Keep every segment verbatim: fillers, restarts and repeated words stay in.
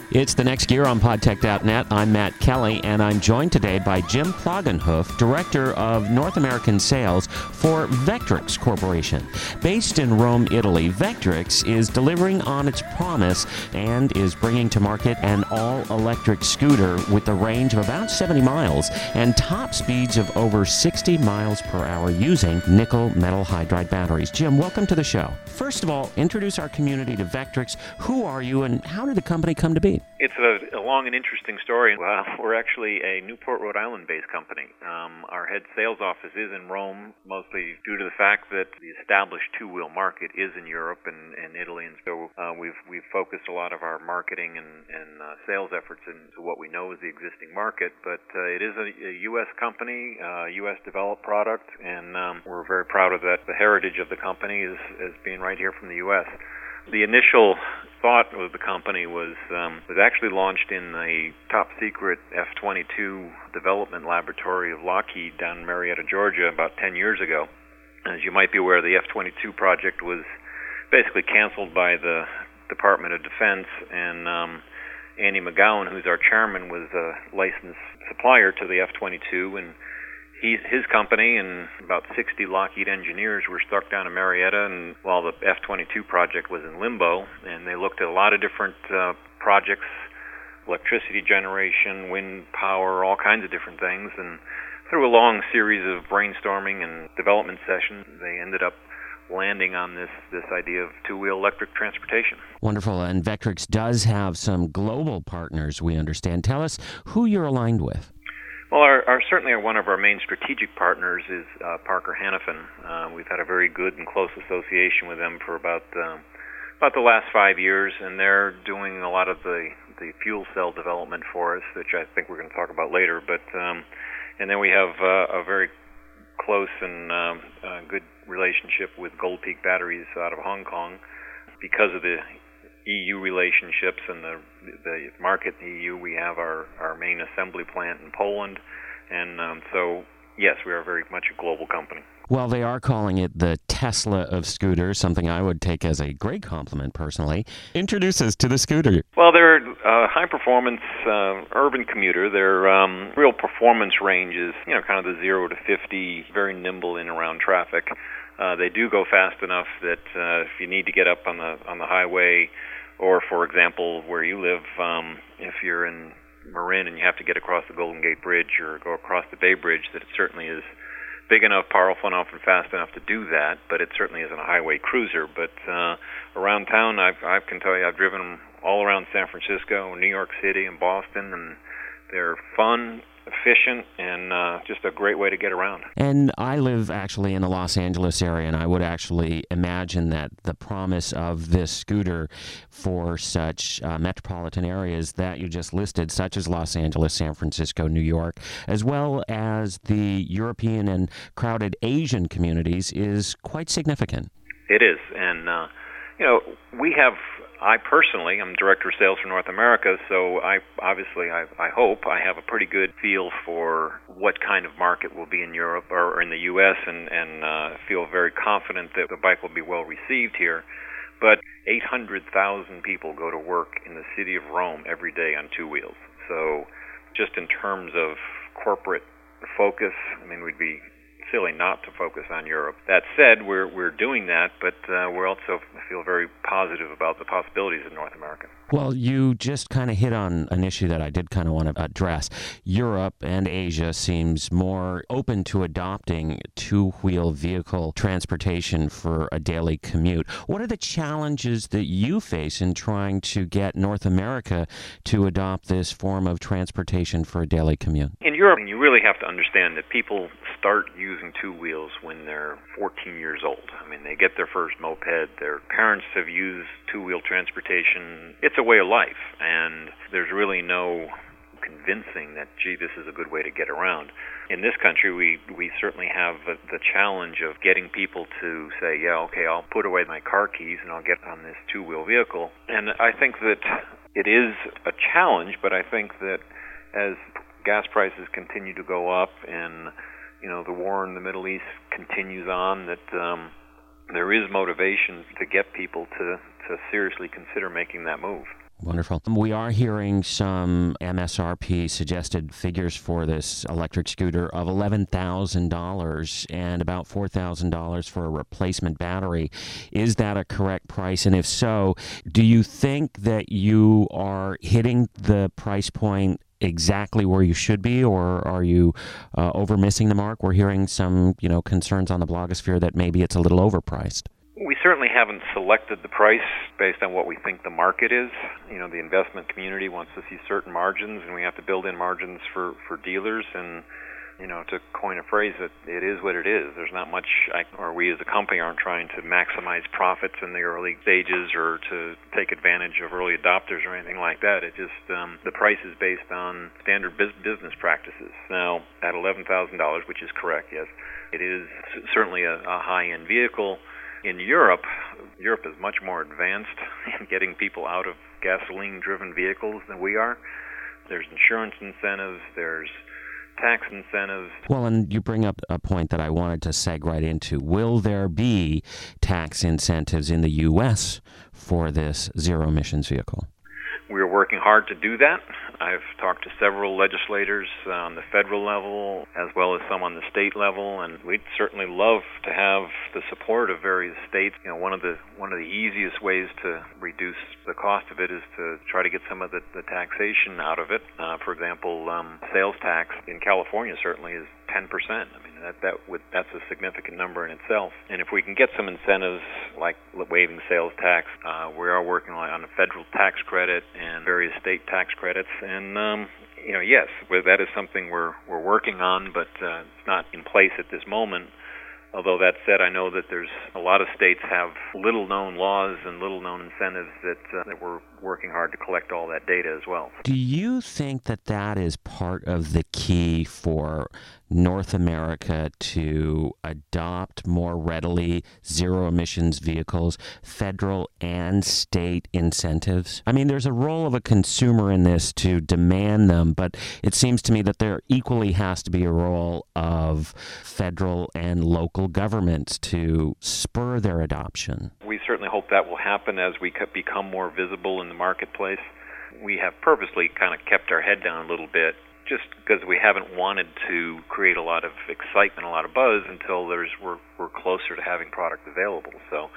It's the next gear on podtech dot net. I'm Matt Kelly, and I'm joined today by Jim Plagenhoof, Director of North American Sales for Vectrix Corporation. Based in Rome, Italy, Vectrix is delivering on its promise and is bringing to market an all-electric scooter with a range of about seventy miles and top speeds of over sixty miles per hour using nickel metal hydride batteries. Jim, welcome to the show. First of all, introduce our community to Vectrix. Who are you, and how did the company come to be? It's a, a long and interesting story. Uh, we're actually a Newport, Rhode Island-based company. Um, our head sales office is in Rome, mostly due to the fact that the established two-wheel market is in Europe and, and Italy, and so uh, we've we've focused a lot of our marketing and, and uh, sales efforts into what we know is the existing market. But uh, it is a, a U S company, uh, U S-developed product, and um, we're very proud of that. The heritage of the company is, is being right here from the U S The initial thought of the company was um, was actually launched in a top-secret F twenty-two development laboratory of Lockheed down in Marietta, Georgia, about ten years ago. As you might be aware, the F twenty-two project was basically canceled by the Department of Defense, and um, Andy McGowan, who's our chairman, was a licensed supplier to the F twenty-two, and He, his company and about sixty Lockheed engineers were stuck down in Marietta, and while the F twenty-two project was in limbo, and they looked at a lot of different uh, projects, electricity generation, wind power, all kinds of different things, and through a long series of brainstorming and development sessions, they ended up landing on this, this idea of two-wheel electric transportation. Wonderful, and Vectrix does have some global partners, we understand. Tell us who you're aligned with. Well, our, our, certainly one of our main strategic partners is uh, Parker Hannifin. Uh, we've had a very good and close association with them for about uh, about the last five years, and they're doing a lot of the, the fuel cell development for us, which I think we're going to talk about later. But um, and then we have uh, a very close and um, uh, good relationship with Gold Peak Batteries out of Hong Kong because of the E U relationships and the the market in the E U. We have our, our main assembly plant in Poland, and um, so yes, we are very much a global company. Well, they are calling it the Tesla of scooters, something I would take as a great compliment personally. Introduce us to the scooter. Well, they're a high-performance uh, urban commuter. Their um, real performance range is, you know, kind of the zero to fifty, very nimble in and around traffic. Uh, they do go fast enough that uh, if you need to get up on the on the highway, or, for example, where you live, um, if you're in Marin and you have to get across the Golden Gate Bridge or go across the Bay Bridge, that it certainly is big enough, powerful enough, and fast enough to do that, but it certainly isn't a highway cruiser. But uh, around town, I've, I can tell you, I've driven them all around San Francisco, New York City, and Boston, and they're fun, efficient, and uh, just a great way to get around. And I live actually in the Los Angeles area, and I would actually imagine that the promise of this scooter for such uh, metropolitan areas that you just listed, such as Los Angeles, San Francisco, New York, as well as the European and crowded Asian communities, is quite significant. It is, and uh, you know, we have I personally, I'm Director of Sales for North America, so I obviously, I, I hope, I have a pretty good feel for what kind of market will be in Europe or in the U S, and, and uh, feel very confident that the bike will be well received here. But eight hundred thousand people go to work in the city of Rome every day on two wheels. So just in terms of corporate focus, I mean, we'd be silly not to focus on Europe. That said, we're we're doing that, but uh, we also feel very positive about the possibilities in North America. Well, you just kind of hit on an issue that I did kind of want to address. Europe and Asia seems more open to adopting two-wheel vehicle transportation for a daily commute. What are the challenges that you face in trying to get North America to adopt this form of transportation for a daily commute? In Europe, you really have to understand that people start using two wheels when they're fourteen years old. I mean, they get their first moped. Their parents have used two-wheel transportation. It's a way of life, and there's really no convincing that, gee, this is a good way to get around. In this country, we, we certainly have the, the challenge of getting people to say, yeah, okay, I'll put away my car keys and I'll get on this two-wheel vehicle. And I think that it is a challenge, but I think that as gas prices continue to go up and, you know, the war in the Middle East continues on, that um, there is motivation to get people to, to seriously consider making that move. Wonderful. We are hearing some M S R P suggested figures for this electric scooter of eleven thousand dollars and about four thousand dollars for a replacement battery. Is that a correct price? And if so, do you think that you are hitting the price point exactly where you should be, or are you uh, over missing the mark? We're hearing some, you know, concerns on the blogosphere that maybe it's a little overpriced. We certainly haven't selected the price based on what we think the market is. You know, the investment community wants to see certain margins, and we have to build in margins for, for dealers. And, you know, to coin a phrase, it, it is what it is. There's not much, I, or we as a company aren't trying to maximize profits in the early stages or to take advantage of early adopters or anything like that. It just, um, the price is based on standard biz- business practices. Now, at eleven thousand dollars, which is correct, yes, it is certainly a, a high-end vehicle. In Europe, Europe is much more advanced in getting people out of gasoline-driven vehicles than we are. There's insurance incentives, there's tax incentives. Well, and you bring up a point that I wanted to seg right into. Will there be tax incentives in the U S for this zero-emissions vehicle? We're working hard to do that. I've talked to several legislators on the federal level as well as some on the state level, and we'd certainly love to have the support of various states. You know, one of the one of the easiest ways to reduce the cost of it is to try to get some of the, the taxation out of it. Uh, for example, um, sales tax in California certainly is ten percent. I mean, that that would that's a significant number in itself. And if we can get some incentives like waiving sales tax, uh, we are working on a federal tax credit and various state tax credits. And um, you know, yes, that is something we're we're working on, but uh, it's not in place at this moment. Although that said, I know that there's a lot of states have little-known laws and little-known incentives that uh, that we're working hard to collect all that data as well. Do you think that that is part of the key for North America to adopt more readily zero-emissions vehicles, federal and state incentives? I mean, there's a role of a consumer in this to demand them, but it seems to me that there equally has to be a role of federal and local governments to spur their adoption. We certainly hope that will happen as we become more visible in the marketplace. We have purposely kind of kept our head down a little bit just because we haven't wanted to create a lot of excitement, a lot of buzz until there's we're, we're closer to having product available. So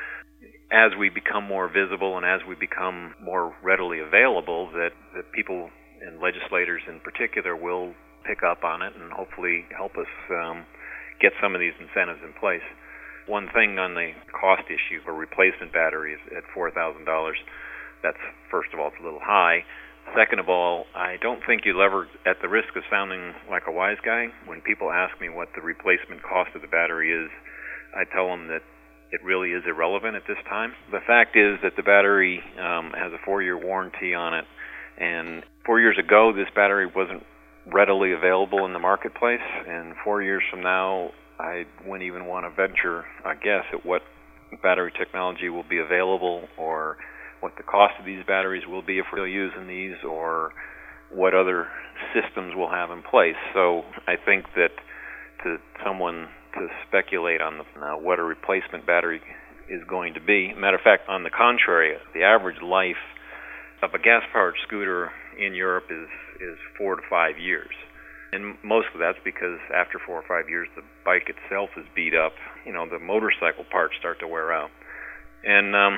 as we become more visible and as we become more readily available, that, that people and legislators in particular will pick up on it and hopefully help us um, get some of these incentives in place. One thing on the cost issue for replacement batteries at four thousand dollars, that's, first of all, it's a little high. Second of all, I don't think you'll ever, at the risk of sounding like a wise guy, when people ask me what the replacement cost of the battery is, I tell them that it really is irrelevant at this time. The fact is that the battery um, has a four-year warranty on it, and four years ago this battery wasn't readily available in the marketplace, and four years from now I wouldn't even want to venture a guess at what battery technology will be available or what the cost of these batteries will be if we're using these or what other systems we'll have in place. So I think that to someone to speculate on the, uh, what a replacement battery is going to be, matter of fact, on the contrary, the average life of a gas-powered scooter in Europe is, is four to five years. And most of that's because after four or five years, the bike itself is beat up. You know, the motorcycle parts start to wear out. And um,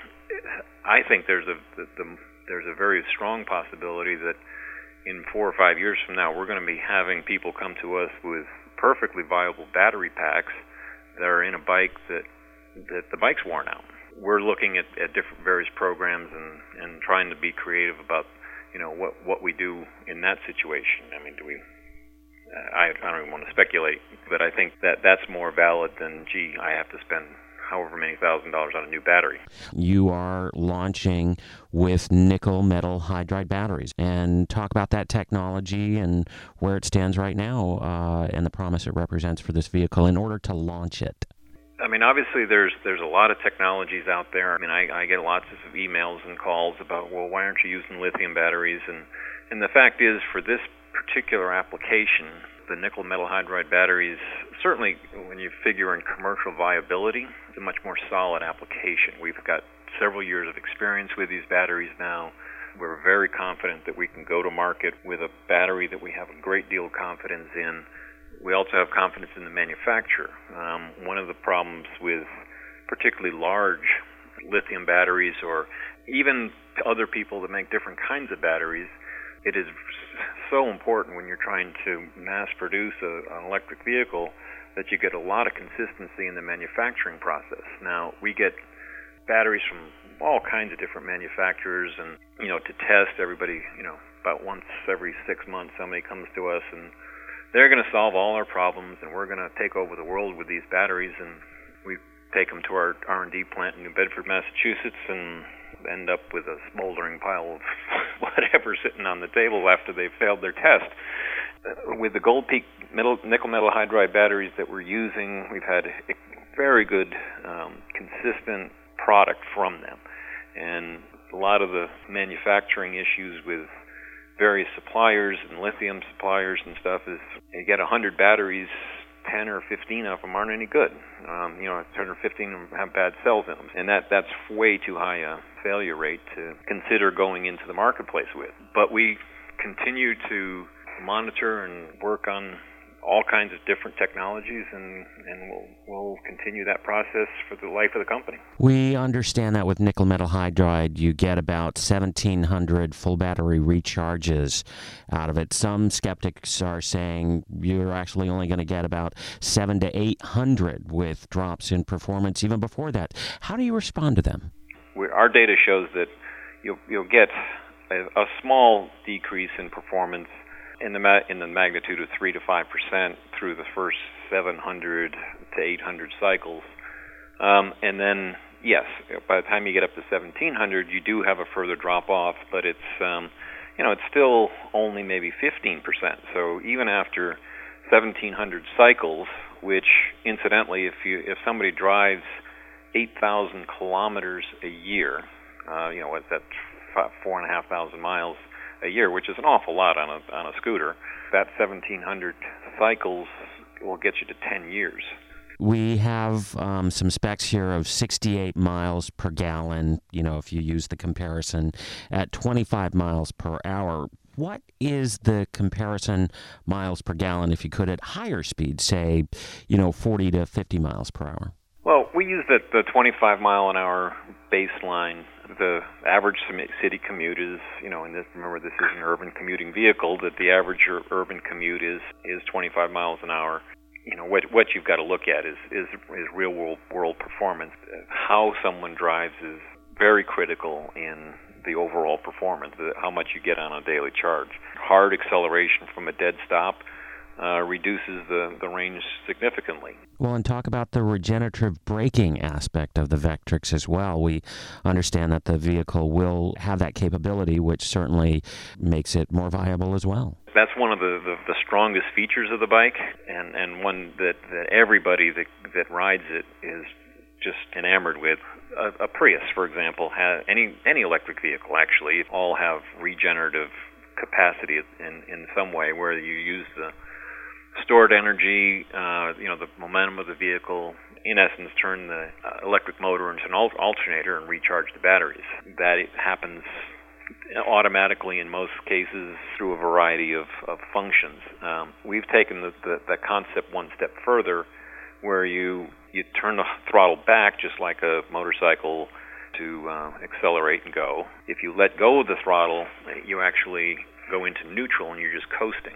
I think there's a the, the, there's a very strong possibility that in four or five years from now, we're going to be having people come to us with perfectly viable battery packs that are in a bike that that the bike's worn out. We're looking at, at different various programs and, and trying to be creative about, you know, what what we do in that situation. I mean, do we? I, I don't even want to speculate, but I think that that's more valid than, gee, I have to spend however many thousand dollars on a new battery. You are launching with nickel metal hydride batteries, and talk about that technology and where it stands right now uh, and the promise it represents for this vehicle in order to launch it. I mean, obviously, there's there's a lot of technologies out there. I mean, I, I get lots of emails and calls about, well, why aren't you using lithium batteries? And and the fact is, for this particular application, the nickel metal hydride batteries, certainly when you figure in commercial viability, it's a much more solid application. We've got several years of experience with these batteries now. We're very confident that we can go to market with a battery that we have a great deal of confidence in. We also have confidence in the manufacturer. Um, one of the problems with particularly large lithium batteries, or even other people that make different kinds of batteries, it is so important when you're trying to mass produce a, an electric vehicle that you get a lot of consistency in the manufacturing process. Now, we get batteries from all kinds of different manufacturers, and, you know, to test everybody, you know, about once every six months somebody comes to us and they're going to solve all our problems and we're going to take over the world with these batteries, and we take them to our R and D plant in New Bedford, Massachusetts, and end up with a smoldering pile of whatever sitting on the table after they've failed their test. With the Gold Peak metal, nickel metal hydride batteries that we're using, we've had a very good, um, consistent product from them. And a lot of the manufacturing issues with various suppliers and lithium suppliers and stuff is you get one hundred batteries, ten or fifteen of them aren't any good. Um, you know, ten or fifteen of them have bad cells in them. And that, that's way too high a failure rate to consider going into the marketplace with. But we continue to monitor and work on all kinds of different technologies, and, and we'll, we'll continue that process for the life of the company. We understand that with nickel metal hydride, you get about seventeen hundred full battery recharges out of it. Some skeptics are saying you're actually only going to get about seven to eight hundred with drops in performance even before that. How do you respond to them? We're, our data shows that you'll, you'll get a, a small decrease in performance in the ma- in the magnitude of three to five percent through the first seven hundred to eight hundred cycles, um, and then yes, by the time you get up to seventeen hundred, you do have a further drop off, but it's um, you know it's still only maybe fifteen percent. So even after seventeen hundred cycles, which incidentally, if you if somebody drives eight thousand kilometers a year, uh, you know what's that, four and a half thousand miles a year, which is an awful lot on a on a scooter. That seventeen hundred cycles will get you to ten years. We have um, some specs here of sixty-eight miles per gallon, you know, if you use the comparison, at twenty-five miles per hour. What is the comparison miles per gallon if you could at higher speeds, say, you know, forty to fifty miles per hour? Well, we use the, the twenty-five mile an hour baseline. The average city commute is, you know, and this, remember this is an urban commuting vehicle, that the average urban commute is, is twenty-five miles an hour. You know, what what you've got to look at is, is, is real world, world performance. How someone drives is very critical in the overall performance, how much you get on a daily charge. Hard acceleration from a dead stop Uh, reduces the, the range significantly. Well, and talk about the regenerative braking aspect of the Vectrix as well. We understand that the vehicle will have that capability, which certainly makes it more viable as well. That's one of the, the, the strongest features of the bike, and, and one that, that everybody that, that rides it is just enamored with. A, a Prius, for example, has, any, any electric vehicle actually, all have regenerative capacity in, in some way, where you use the stored energy, uh, you know, the momentum of the vehicle, in essence, turn the uh, electric motor into an alternator and recharge the batteries. That it happens automatically in most cases through a variety of, of functions. Um, we've taken the, the, the concept one step further, where you, you turn the throttle back just like a motorcycle to uh, accelerate and go. If you let go of the throttle, you actually go into neutral and you're just coasting.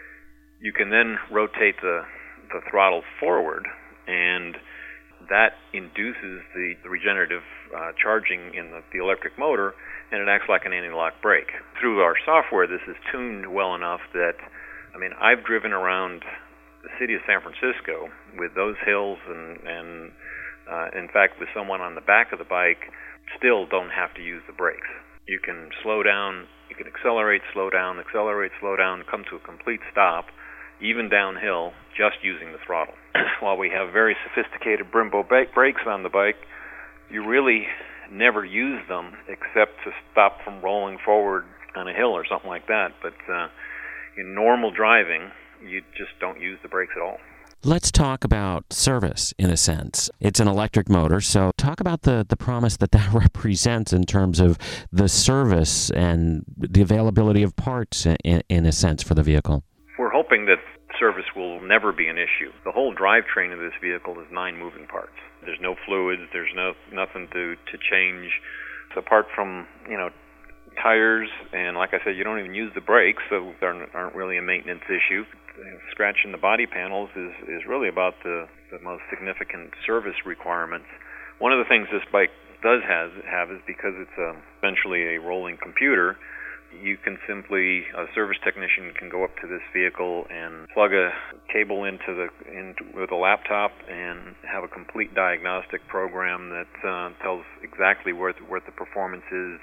You can then rotate the, the throttle forward, and that induces the, the regenerative uh, charging in the, the electric motor, and it acts like an anti-lock brake. Through our software, this is tuned well enough that, I mean, I've driven around the city of San Francisco with those hills, and, and uh, in fact, with someone on the back of the bike, still don't have to use the brakes. You can slow down, you can accelerate, slow down, accelerate, slow down, come to a complete stop, even downhill, just using the throttle. While we have very sophisticated Brembo brakes on the bike, you really never use them except to stop from rolling forward on a hill or something like that. But uh, in normal driving, you just don't use the brakes at all. Let's talk about service in a sense. It's an electric motor, so talk about the, the promise that that represents in terms of the service and the availability of parts in, in a sense for the vehicle. We're hoping that service will never be an issue. The whole drivetrain of this vehicle is nine moving parts. There's no fluids, there's no nothing to, to change. So apart from, you know, tires, and like I said, you don't even use the brakes, so they aren't, aren't really a maintenance issue. Scratching the body panels is, is really about the, the most significant service requirements. One of the things this bike does has, have is because it's a, essentially a rolling computer, you can simply, a service technician can go up to this vehicle and plug a cable into the into, with a laptop and have a complete diagnostic program that uh, tells exactly where the, where the performance is,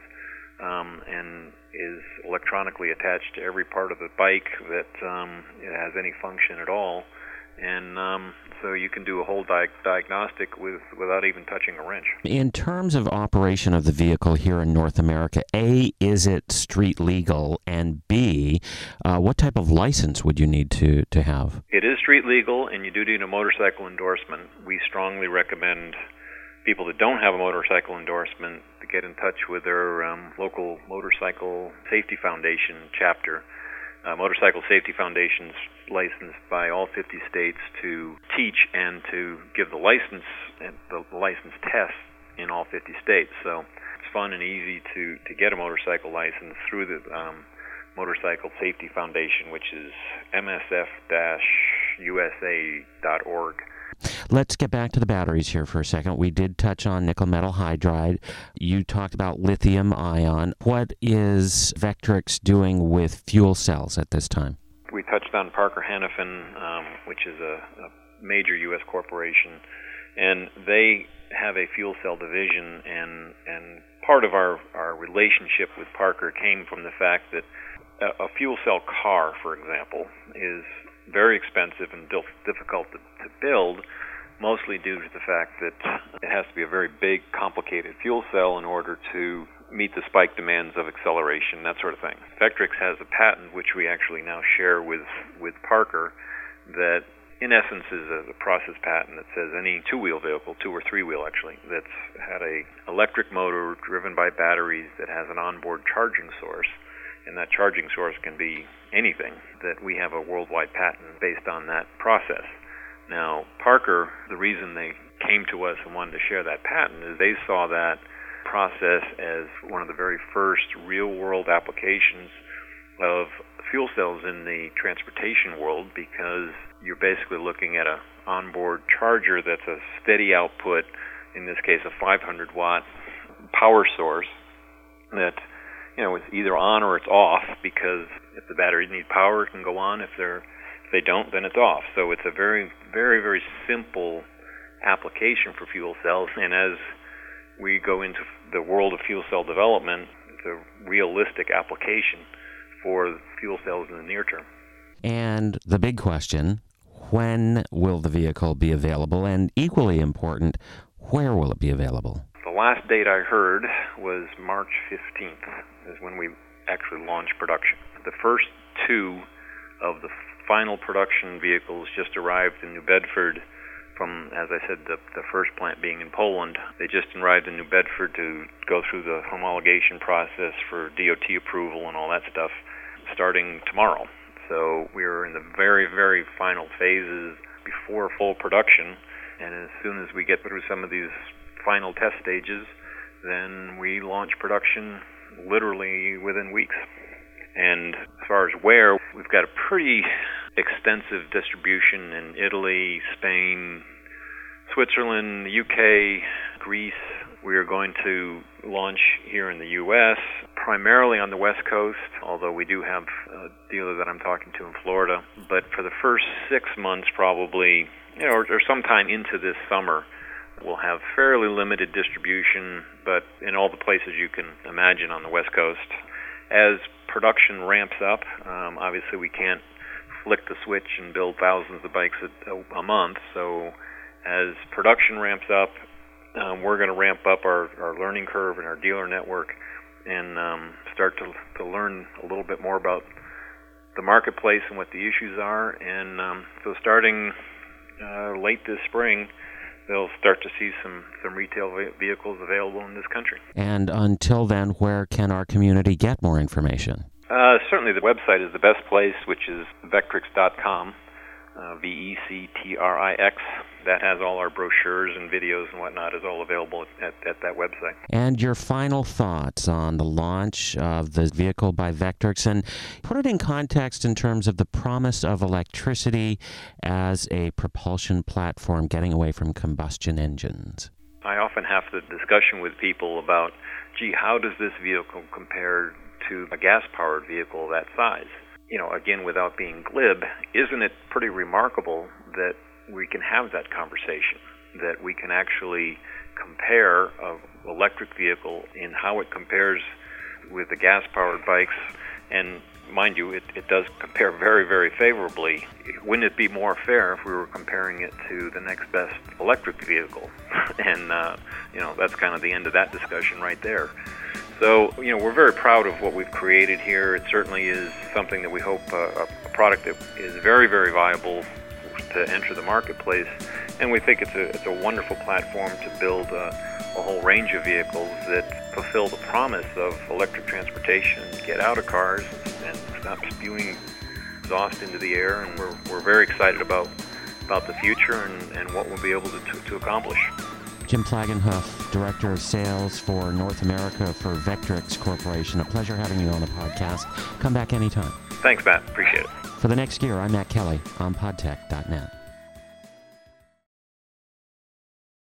Um, and is electronically attached to every part of the bike that um, it has any function at all. And um, so you can do a whole di- diagnostic with without even touching a wrench. In terms of operation of the vehicle here in North America, A, is it street legal? And B, uh, what type of license would you need to, to have? It is street legal, and you do need a motorcycle endorsement. We strongly recommend people that don't have a motorcycle endorsement to get in touch with their um, local Motorcycle Safety Foundation chapter. Uh, Motorcycle Safety Foundation's licensed by all fifty states to teach and to give the license the license test in all fifty states. So it's fun and easy to, to get a motorcycle license through the um, Motorcycle Safety Foundation, which is m s f dash u s a dot org. Let's get back to the batteries here for a second. We did touch on nickel metal hydride. You talked about lithium ion. What is Vectrix doing with fuel cells at this time? We touched on Parker Hannifin, um, which is a, a major U S corporation, and they have a fuel cell division, and, and part of our, our relationship with Parker came from the fact that a, a fuel cell car, for example, is very expensive and difficult to, to build, mostly due to the fact that it has to be a very big, complicated fuel cell in order to meet the spike demands of acceleration, that sort of thing. Vectrix has a patent, which we actually now share with, with Parker, that in essence is a, a process patent that says any two-wheel vehicle, two or three-wheel actually, that's had a electric motor driven by batteries that has an onboard charging source, and that charging source can be anything, that we have a worldwide patent based on that process. Now, Parker, the reason they came to us and wanted to share that patent is they saw that process as one of the very first real-world applications of fuel cells in the transportation world, because you're basically looking at a onboard charger that's a steady output, in this case a five hundred watt power source that, you know, it's either on or it's off, because if the batteries need power, it can go on. If they're if they don't, then it's off. So it's a very, very, very simple application for fuel cells. And as we go into the world of fuel cell development, it's a realistic application for fuel cells in the near term. And the big question, when will the vehicle be available? And equally important, where will it be available? The last date I heard was March fifteenth, is when we actually launched production. The first two of the final production vehicles just arrived in New Bedford from, as I said, the, the first plant being in Poland. They just arrived in New Bedford to go through the homologation process for D O T approval and all that stuff starting tomorrow. So we're in the very, very final phases before full production, and as soon as we get through some of these final test stages, then we launch production literally within weeks. And as far as where, we've got a pretty extensive distribution in Italy, Spain, Switzerland, the U K, Greece. We are going to launch here in the U S, primarily on the West Coast, although we do have a dealer that I'm talking to in Florida. But for the first six months probably, you know, or, or sometime into this summer, we'll have fairly limited distribution, but in all the places you can imagine on the West Coast. As production ramps up, um, obviously we can't flick the switch and build thousands of bikes a, a month, so as production ramps up, um, we're going to ramp up our, our learning curve and our dealer network and um, start to, to learn a little bit more about the marketplace and what the issues are. And um, so starting uh, late this spring, they'll start to see some, some retail vehicles available in this country. And until then, where can our community get more information? Uh, certainly the website is the best place, which is vectrix dot com, uh, V E C T R I X. That has all our brochures and videos and whatnot is all available at, at that website. And your final thoughts on the launch of the vehicle by Vectrix, and put it in context in terms of the promise of electricity as a propulsion platform getting away from combustion engines. I often have the discussion with people about, gee, how does this vehicle compare to a gas-powered vehicle that size? You know, again, without being glib, isn't it pretty remarkable that we can have that conversation, that we can actually compare an electric vehicle in how it compares with the gas-powered bikes? And mind you, it, it does compare very, very favorably. Wouldn't it be more fair if we were comparing it to the next best electric vehicle? and, uh, you know, that's kind of the end of that discussion right there. So, you know, we're very proud of what we've created here. It certainly is something that we hope uh, a product that is very, very viable to enter the marketplace, and we think it's a it's a wonderful platform to build a, a whole range of vehicles that fulfill the promise of electric transportation, get out of cars and stop spewing exhaust into the air, and we're we're very excited about about the future and, and what we'll be able to, to, to accomplish. Jim Plagenhoof, Director of Sales for North America for Vectrix Corporation. A pleasure having you on the podcast. Come back anytime. Thanks, Matt. Appreciate it. For the next year, I'm Matt Kelly on podtech dot net.